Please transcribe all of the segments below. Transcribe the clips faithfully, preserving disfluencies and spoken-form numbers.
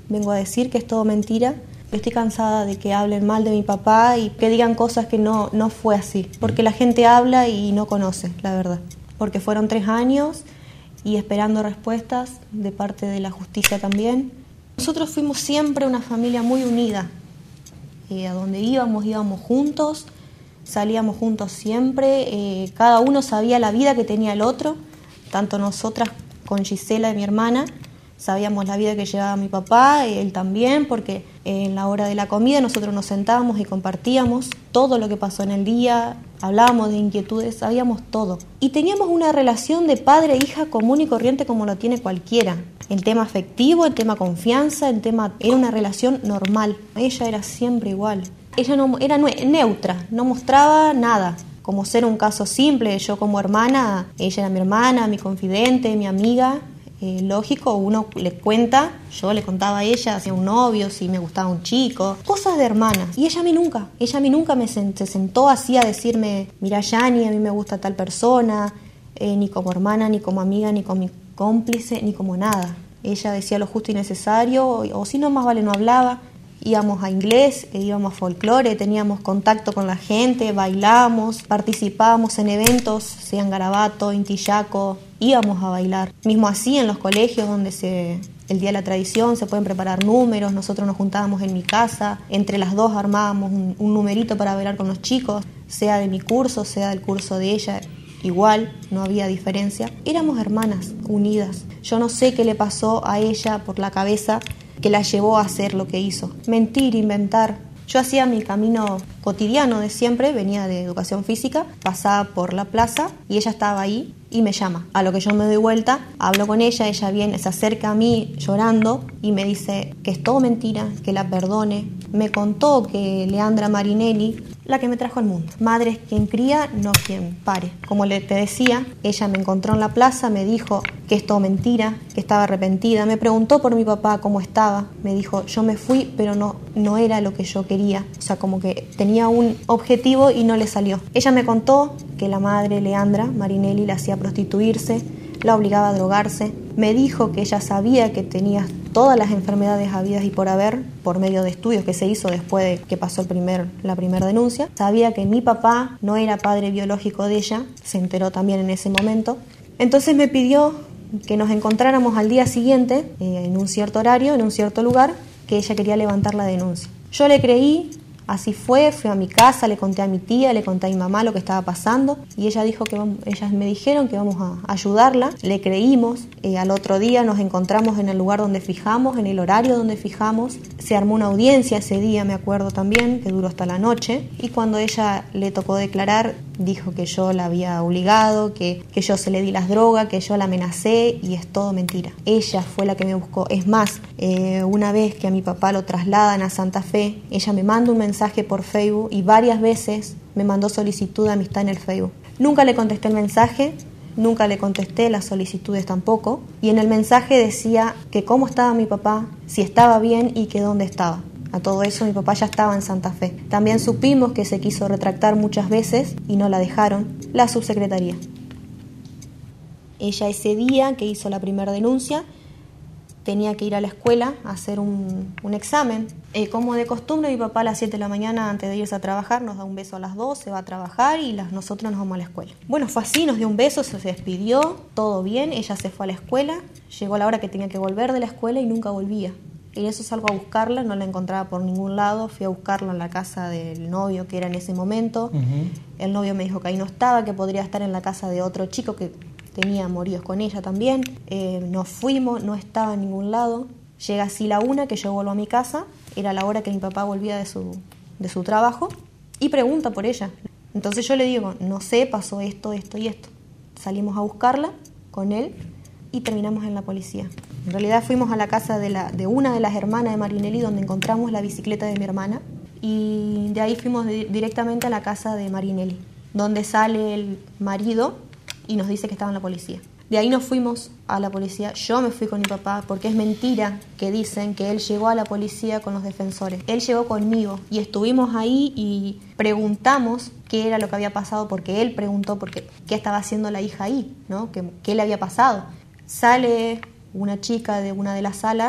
vengo a decir que es todo mentira. Estoy cansada de que hablen mal de mi papá y que digan cosas que no, no fue así. Porque la gente habla y no conoce, la verdad. Porque fueron tres años y esperando respuestas de parte de la justicia también. Nosotros fuimos siempre una familia muy unida. Eh, a donde íbamos, íbamos juntos, salíamos juntos siempre. Eh, cada uno sabía la vida que tenía el otro. Tanto nosotras con Gisela, mi hermana, sabíamos la vida que llevaba mi papá, él también, porque en la hora de la comida nosotros nos sentábamos y compartíamos todo lo que pasó en el día, hablábamos de inquietudes, sabíamos todo. Y teníamos una relación de padre e hija común y corriente como lo tiene cualquiera. En tema afectivo, en tema confianza, en tema... Era una relación normal. Ella era siempre igual. Ella no era neutra, no mostraba nada. Como ser un caso simple, yo como hermana, ella era mi hermana, mi confidente, mi amiga. Eh, lógico, uno le cuenta, yo le contaba a ella si un novio, si me gustaba un chico, cosas de hermanas. Y ella a mí nunca, ella a mí nunca me sent, se sentó así a decirme, mira Yani, a mí me gusta tal persona, eh, ni como hermana, ni como amiga, ni como cómplice, ni como nada. Ella decía lo justo y necesario, o, o si no, más vale no hablaba. Íbamos a inglés, íbamos a folclore, teníamos contacto con la gente, bailamos, participábamos en eventos, sea en Garabato, Intillaco, íbamos a bailar. Mismo así en los colegios donde se, el Día de la Tradición se pueden preparar números, nosotros nos juntábamos en mi casa, entre las dos armábamos un, un numerito para bailar con los chicos, sea de mi curso, sea del curso de ella. Igual, no había diferencia. Éramos hermanas, unidas. Yo no sé qué le pasó a ella por la cabeza que la llevó a hacer lo que hizo. Mentir, inventar. Yo hacía mi camino cotidiano de siempre, venía de educación física, pasaba por la plaza y ella estaba ahí y me llama. A lo que yo me doy vuelta, hablo con ella, ella viene, se acerca a mí llorando y me dice que es todo mentira, que la perdone. Me contó que Leandra Marinelli, la que me trajo al mundo. Madre es quien cría, no quien pare. Como le te decía, ella me encontró en la plaza, me dijo que es todo mentira, que estaba arrepentida. Me preguntó por mi papá cómo estaba. Me dijo, yo me fui, pero no, no era lo que yo quería. O sea, como que tenía un objetivo y no le salió. Ella me contó que la madre, Leandra Marinelli, la hacía prostituirse, la obligaba a drogarse. Me dijo que ella sabía que tenía todas las enfermedades habidas y por haber, por medio de estudios que se hizo después de que pasó el primer, la primera denuncia. Sabía que mi papá no era padre biológico de ella, se enteró también en ese momento. Entonces me pidió que nos encontráramos al día siguiente, eh, en un cierto horario, en un cierto lugar, que ella quería levantar la denuncia. Yo le creí. Así fue, fui a mi casa, le conté a mi tía, le conté a mi mamá lo que estaba pasando y ella dijo que vamos, ellas me dijeron que vamos a ayudarla, le creímos, eh, al otro día nos encontramos en el lugar donde fijamos, en el horario donde fijamos, se armó una audiencia ese día, me acuerdo también, que duró hasta la noche y cuando ella le tocó declarar dijo que yo la había obligado, que, que yo se le di las drogas, que yo la amenacé y es todo mentira. Ella fue la que me buscó, es más, eh, una vez que a mi papá lo trasladan a Santa Fe, ella me manda un mensaje mensaje por Facebook y varias veces me mandó solicitud de amistad en el Facebook. Nunca le contesté el mensaje, nunca le contesté las solicitudes tampoco y en el mensaje decía que cómo estaba mi papá, si estaba bien y que dónde estaba. A todo eso mi papá ya estaba en Santa Fe. También supimos que se quiso retractar muchas veces y no la dejaron la subsecretaría. Ella ese día que hizo la primera denuncia tenía que ir a la escuela a hacer un, un examen. Eh, como de costumbre, mi papá a las siete de la mañana, antes de irse a trabajar, nos da un beso a las dos, se va a trabajar y las, nosotros nos vamos a la escuela. Bueno, fue así, nos dio un beso, se despidió, todo bien, ella se fue a la escuela, llegó la hora que tenía que volver de la escuela y nunca volvía. Y eso salgo a buscarla, no la encontraba por ningún lado, fui a buscarla en la casa del novio que era en ese momento. Uh-huh. El novio me dijo que ahí no estaba, que podría estar en la casa de otro chico que tenía amoríos con ella también. Eh, nos fuimos, no estaba en ningún lado. Llega así la una, que yo vuelvo a mi casa, era la hora que mi papá volvía de su, de su trabajo, y pregunta por ella. Entonces yo le digo, no sé, pasó esto, esto y esto. Salimos a buscarla con él y terminamos en la policía. En realidad fuimos a la casa de, la, de una de las hermanas de Marinelli, donde encontramos la bicicleta de mi hermana, y de ahí fuimos de, directamente a la casa de Marinelli, donde sale el marido y nos dice que estaba en la policía. De ahí nos fuimos a la policía, yo me fui con mi papá, porque es mentira que dicen que él llegó a la policía con los defensores. Él llegó conmigo y estuvimos ahí y preguntamos qué era lo que había pasado, porque él preguntó porque, qué estaba haciendo la hija ahí, ¿no? ¿Qué, qué le había pasado? Sale una chica de una de las salas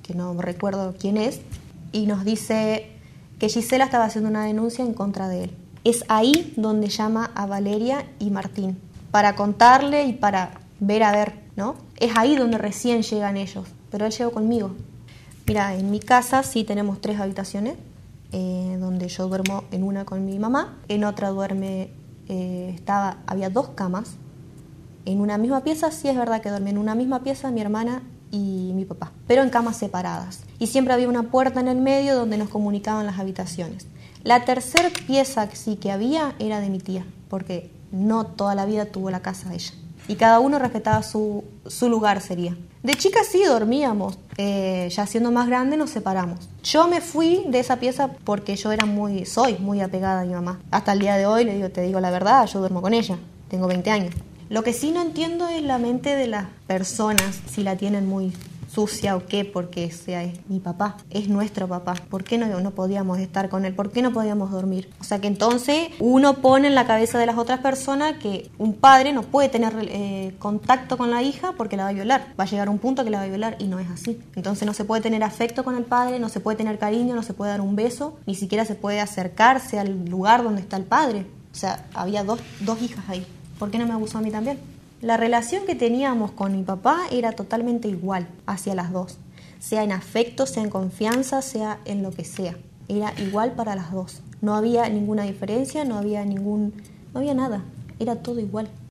que no recuerdo quién es, y nos dice que Gisela estaba haciendo una denuncia en contra de él. Es ahí donde llama a Valeria y Martín, para contarle y para ver a ver, ¿no? Es ahí donde recién llegan ellos, pero él llegó conmigo. Mira, en mi casa sí tenemos tres habitaciones, eh, donde yo duermo en una con mi mamá, en otra duerme, eh, estaba, había dos camas, en una misma pieza, sí es verdad que duermen en una misma pieza mi hermana y mi papá, pero en camas separadas. Y siempre había una puerta en el medio donde nos comunicaban las habitaciones. La tercera pieza que sí que había era de mi tía, porque no toda la vida tuvo la casa de ella. Y cada uno respetaba su, su lugar, sería. De chica sí dormíamos, eh, ya siendo más grande nos separamos. Yo me fui de esa pieza porque yo era muy, soy muy apegada a mi mamá. Hasta el día de hoy le digo, te digo la verdad, yo duermo con ella, tengo veinte años. Lo que sí no entiendo es la mente de las personas, si la tienen muy sucia o qué, porque sea, es mi papá, es nuestro papá. ¿Por qué no, no podíamos estar con él? ¿Por qué no podíamos dormir? O sea que entonces uno pone en la cabeza de las otras personas que un padre no puede tener eh, contacto con la hija porque la va a violar. Va a llegar a un punto que la va a violar y no es así. Entonces no se puede tener afecto con el padre, no se puede tener cariño, no se puede dar un beso, ni siquiera se puede acercarse al lugar donde está el padre. O sea, había dos, dos hijas ahí. ¿Por qué no me abusó a mí también? La relación que teníamos con mi papá era totalmente igual hacia las dos. Sea en afecto, sea en confianza, sea en lo que sea. Era igual para las dos. No había ninguna diferencia, no había ningún... no había nada. Era todo igual.